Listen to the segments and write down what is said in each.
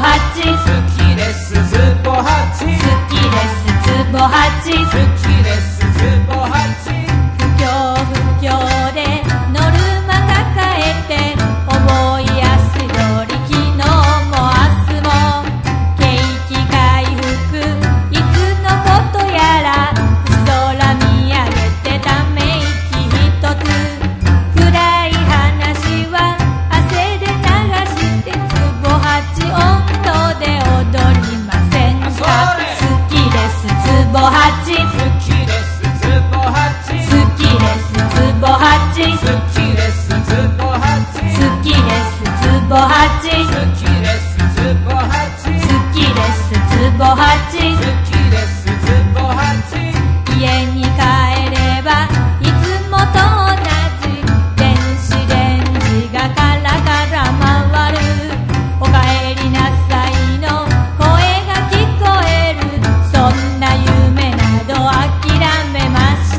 八、 好きですズボ8、 好きですズボ八、 好きですズボ8、 不況不況でノルマ抱えて覚えやすいより昨日も明日も景気回復いつのことやら星空見上げてため息一つ暗い話は汗で流してズボ8温度で踊りませんか。好きですズボ8、 好きですズボ8、 好きですズボ8、 好きですズボ8、 好きですズボ8、 好きですズボ8、 好きですズボ8、 好きですズボ8、 家に帰ればいつもと同じ電子レンジがカラカラ回る。おかえりなさいの声が聞こえる。そんな夢など諦めました。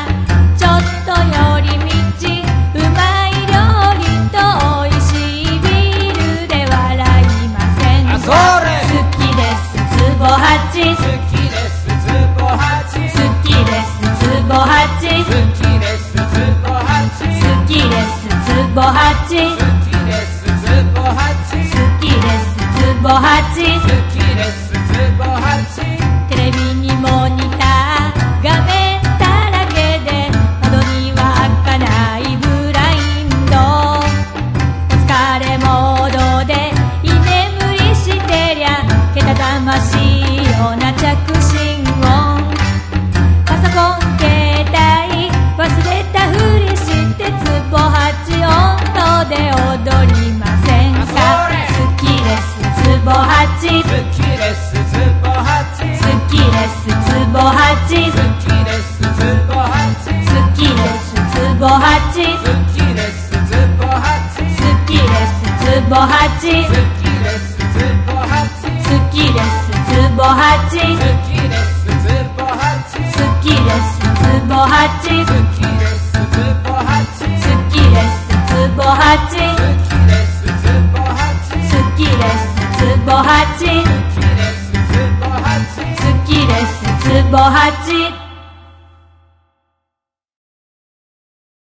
ちょっと寄り道うまい料理と美味しいビールで笑いませんか。好きですズボ8、 好きですズボ8、 好きですズボ8、 好きですズボ8、 好きですズボ8、 好きですズボ8、 好きですズボ8、 好きですズボ8、 テレビにモニター画面だらけで窓には開かないブラインド。お疲れモードで居眠りしてりゃけたたましいような着信音。パソコン携帯忘れたふりしてズボ8温度で踊りませんか。好きですズボ8、 好きですズボ8、 好きですズボ8、 好きですズボ8、 好きですズボ8、 好きですズボ8、 好きですズボ8、 好きですズボ8、 好きですズボ8、 好きですズボ8、 好きですズボ8、 好きですズボ8、 好きですズボ8、 好きですズボ8、 好きですズボ8、 好きですズボ8、 好きですズボ8。